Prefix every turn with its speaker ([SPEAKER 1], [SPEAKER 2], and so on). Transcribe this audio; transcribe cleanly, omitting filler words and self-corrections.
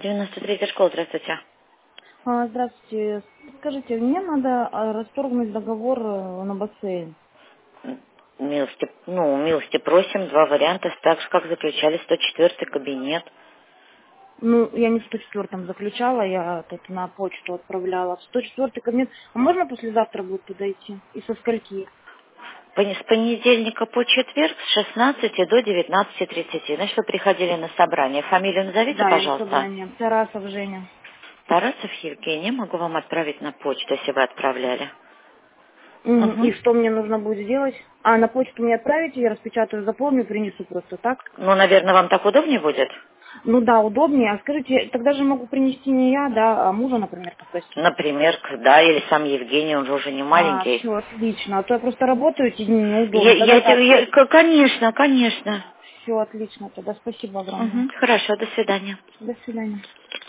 [SPEAKER 1] 93-я школа, здравствуйте.
[SPEAKER 2] Здравствуйте. Скажите, мне надо расторгнуть договор на бассейн.
[SPEAKER 1] Милости просим, два варианта, так же, как заключали 104-й кабинет.
[SPEAKER 2] Ну, я не в 104-м заключала, я тут на почту отправляла. В 104-й кабинет. А можно послезавтра будет подойти? И со скольки?
[SPEAKER 1] С понедельника по четверг с 16 до 19:30. Значит, вы приходили на собрание. Фамилию назовите,
[SPEAKER 2] Да, я на
[SPEAKER 1] пожалуйста.
[SPEAKER 2] собрании. Тарасов Женя.
[SPEAKER 1] Тарасов Евгений. Могу вам отправить на почту, если вы отправляли.
[SPEAKER 2] И
[SPEAKER 1] Угу.
[SPEAKER 2] что мне нужно будет сделать? На почту мне отправите, я распечатаю, заполню, принесу просто, так?
[SPEAKER 1] Ну, наверное, вам так удобнее будет?
[SPEAKER 2] Ну да, удобнее. А скажите, тогда же могу принести не я, да, а мужа, например, попросить.
[SPEAKER 1] Например, да, или сам Евгений, он же уже не маленький.
[SPEAKER 2] Все, отлично. А то я просто работаю эти дни, неудобно. Тогда так.
[SPEAKER 1] Конечно, конечно.
[SPEAKER 2] Все отлично тогда. Спасибо огромное.
[SPEAKER 1] Угу. Хорошо, до свидания.
[SPEAKER 2] До свидания.